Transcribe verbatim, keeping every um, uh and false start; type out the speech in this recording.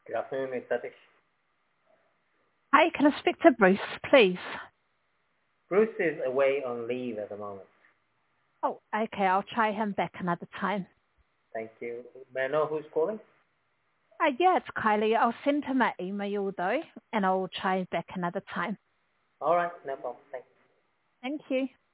Good afternoon, it's Satish. Hi, can I speak to Bruce, please? Bruce is away on leave at the moment. Oh, okay, I'll try him back another time. Thank you. May I know who's calling? Uh, yeah, it's Kylie. I'll send him an email though, and I'll try back another time. All right, no problem. Thanks. Thank you.